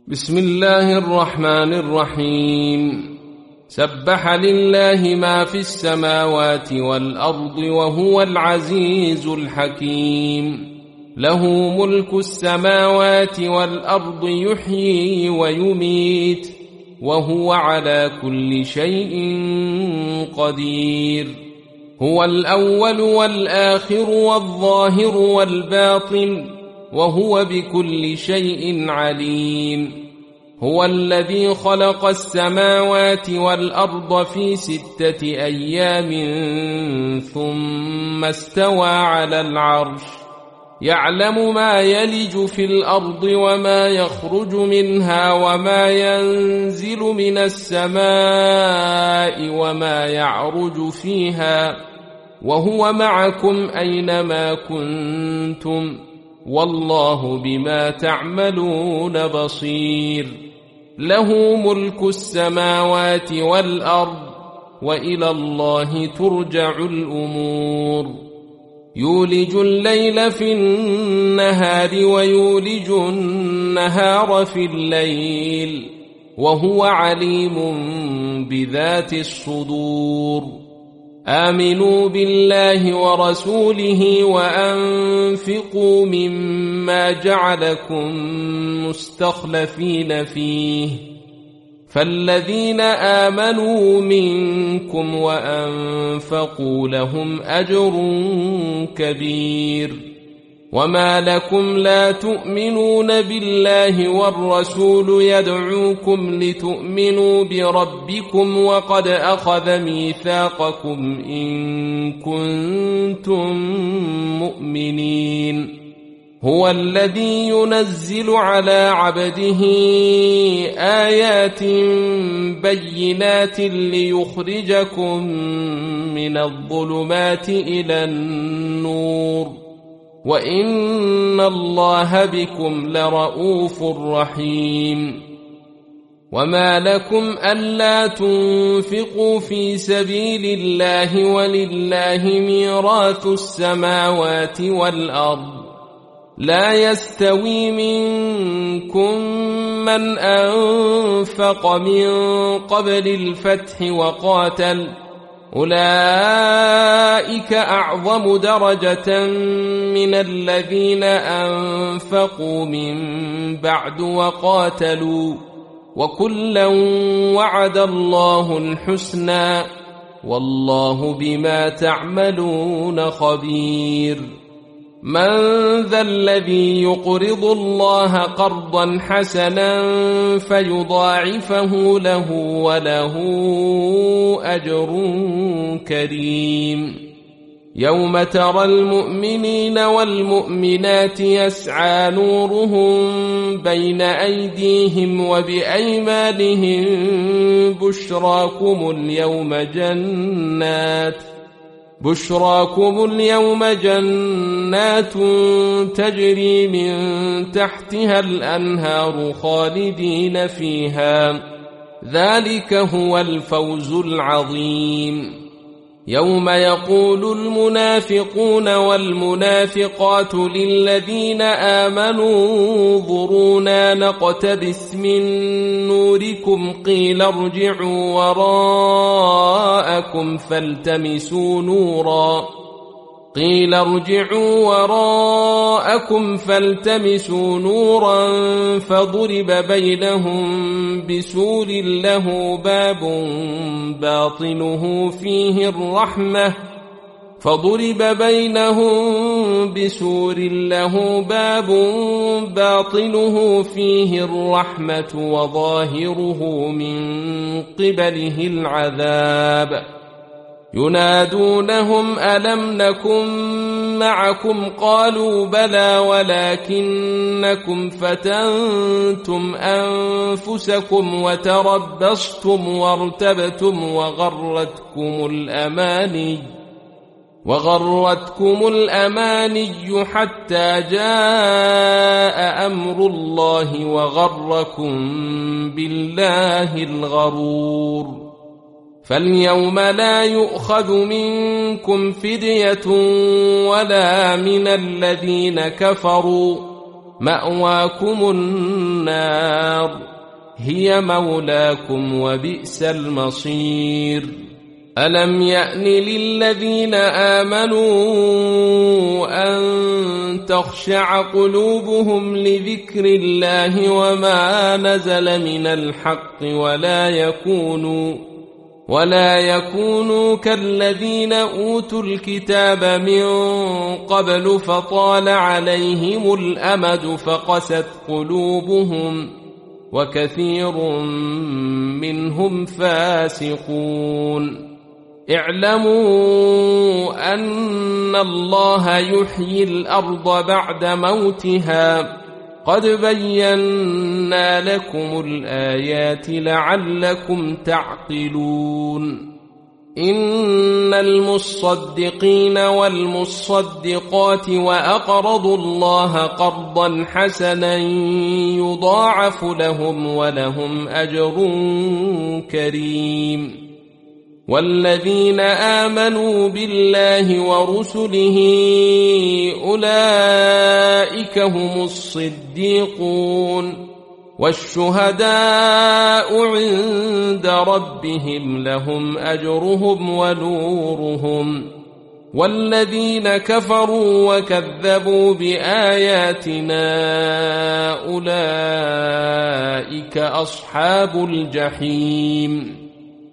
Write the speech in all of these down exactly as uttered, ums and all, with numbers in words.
بسم الله الرحمن الرحيم سبح لله ما في السماوات والأرض وهو العزيز الحكيم له ملك السماوات والأرض يحيي ويميت وهو على كل شيء قدير هو الأول والآخر والظاهر والباطن وهو بكل شيء عليم هو الذي خلق السماوات والأرض في ستة أيام ثم استوى على العرش يعلم ما يلج في الأرض وما يخرج منها وما ينزل من السماء وما يعرج فيها وهو معكم أينما كنتم والله بما تعملون بصير له ملك السماوات والأرض وإلى الله ترجع الأمور يولج الليل في النهار ويولج النهار في الليل وهو عليم بذات الصدور آمنوا بالله ورسوله وأنفقوا مما جعلكم مستخلفين فيه فالذين آمنوا منكم وأنفقوا لهم أجر كبير وما لكم لا تؤمنون بالله والرسول يدعوكم لتؤمنوا بربكم وقد أخذ ميثاقكم إن كنتم مؤمنين هو الذي ينزل على عبده آيات بينات ليخرجكم من الظلمات إلى النور وإن الله بكم لرؤوف رحيم وما لكم ألا تنفقوا في سبيل الله ولله ميراث السماوات والأرض لا يستوي منكم من أنفق من قبل الفتح وقاتل أولئك أعظم درجة من الذين أنفقوا من بعد وقاتلوا وكلا وعد الله الحسنى والله بما تعملون خبير من ذا الذي يقرض الله قرضا حسنا فيضاعفه له وله أجر كريم يوم ترى المؤمنين والمؤمنات يسعى نورهم بين أيديهم وبأيمانهم بشراكم اليوم جنات بشراكم اليوم جنات تجري من تحتها الأنهار خالدين فيها ذلك هو الفوز العظيم يوم يقول المنافقون والمنافقات للذين آمنوا انظرونا نقتبس من نوركم قيل ارجعوا وراءكم فالتمسوا نورا قيل ارجعوا وراءكم فالتمسوا نورا فضرب بينهم بسور له باب باطنه فيه الرحمة فضرب بينهم بسور له باب باطنه فيه الرحمة وظاهره من قبله العذاب ينادونهم ألم نكن معكم قالوا بلى ولكنكم فتنتم أنفسكم وتربصتم وارتبتم وغرتكم الأماني وغرتكم الأماني حتى جاء أمر الله وغركم بالله الغرور فاليوم لا يؤخذ منكم فدية ولا من الذين كفروا مأواكم النار هي مولاكم وبئس المصير ألم يأن للذين آمنوا أن تخشع قلوبهم لذكر الله وما نزل من الحق ولا يكونوا ولا يكونوا كالذين أوتوا الكتاب من قبل فطال عليهم الأمد فقست قلوبهم وكثير منهم فاسقون اعلموا أن الله يحيي الأرض بعد موتها قد بينا لكم الآيات لعلكم تعقلون إن المصدقين والمصدقات وأقرضوا الله قرضا حسنا يضاعف لهم ولهم أجر كريم والذين آمنوا بالله ورسله أولئك هم الصديقون والشهداء عند ربهم لهم أجرهم ونورهم والذين كفروا وكذبوا بآياتنا أولئك أصحاب الجحيم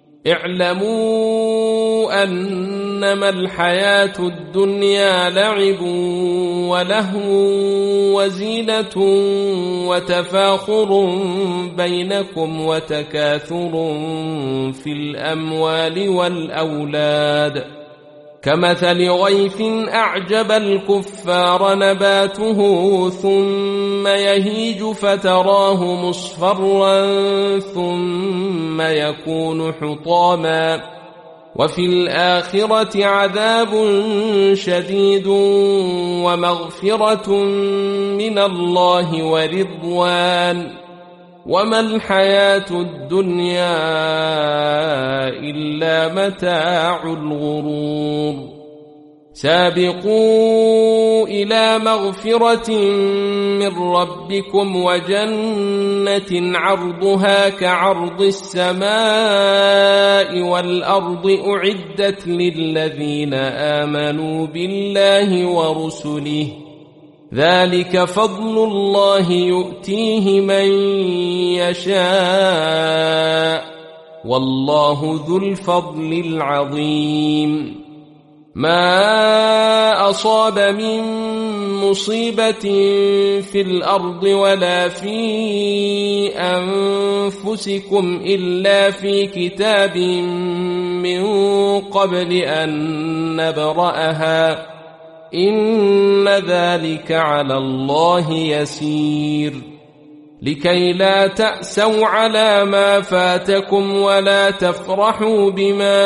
اعلموا أنما الحياة الدنيا لعب ولهو وزينة وتفاخر بينكم وتكاثر في الأموال والأولاد كمثل غيث أعجب الكفار نباته ثم يهيج فتراه مصفرا ثم يكون حطاما وفي الآخرة عذاب شديد ومغفرة من الله ورضوان وما الحياة الدنيا إلا متاع الغرور سابقوا إلى مغفرة من ربكم وجنة عرضها كعرض السماء والأرض أعدت للذين آمنوا بالله ورسله ذلك فضل الله يؤتيه من يشاء والله ذو الفضل العظيم ما أصاب من مصيبة في الأرض ولا في أنفسكم إلا في كتاب من قبل أن نبرأها إن ذلك على الله يسير لكي لا تأسوا على ما فاتكم ولا تفرحوا بما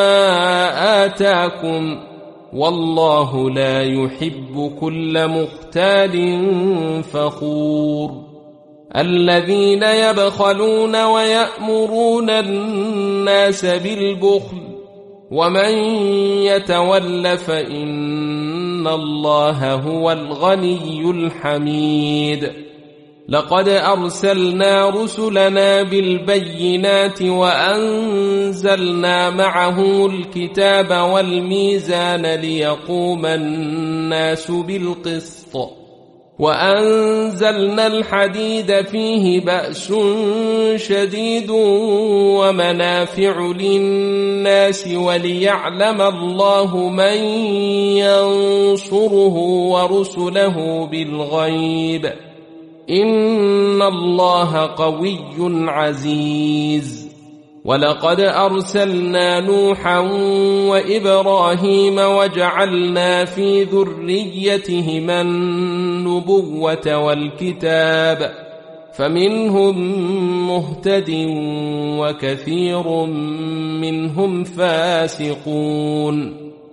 آتاكم والله لا يحب كل مختال فخور الذين يبخلون ويأمرون الناس بالبخل ومن يتول فإن الله هو الغني الحميد لقد أرسلنا رسلنا بالبينات وأنزلنا معه الكتاب والميزان ليقوم الناس بالقسط وأنزلنا الحديد فيه بأس شديد ومنافع للناس وليعلم الله من ينصره ورسله بالغيب إن الله قوي عزيز ولقد أرسلنا نوحا وإبراهيم وجعلنا في ذريتهما النبوة والكتاب فمنهم مهتد وكثير منهم فاسقون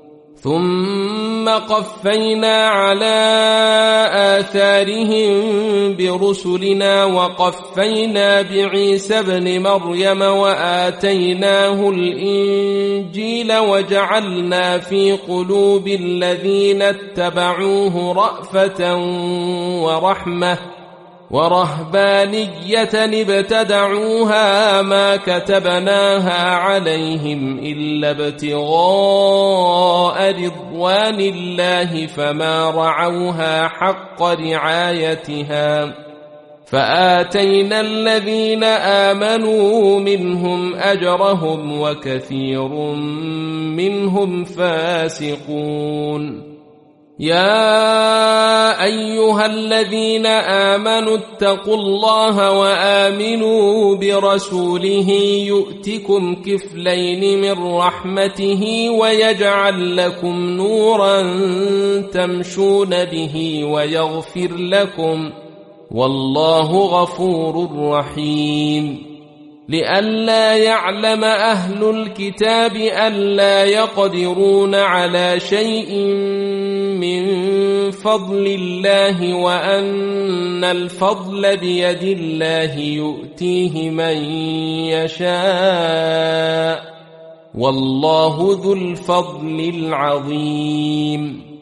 ثم قفينا على آثارهم برسلنا وقفينا بعيسى ابن مريم وآتيناه الإنجيل وجعلنا في قلوب الذين اتبعوه رأفة ورحمة ورهبانية ابتدعوها ما كتبناها عليهم إلا ابتغاء رضوان الله فما رعوها حق رعايتها فآتينا الذين آمنوا منهم أجرهم وكثير منهم فاسقون. يا أيها الذين آمنوا اتقوا الله وآمنوا برسوله يؤتكم كفلين من رحمته ويجعل لكم نورا تمشون به ويغفر لكم والله غفور رحيم. لئلا يعلم أهل الكتاب ألا يقدرون على شيء من فضل الله وأن الفضل بيد الله يؤتيه من يشاء والله ذو الفضل العظيم.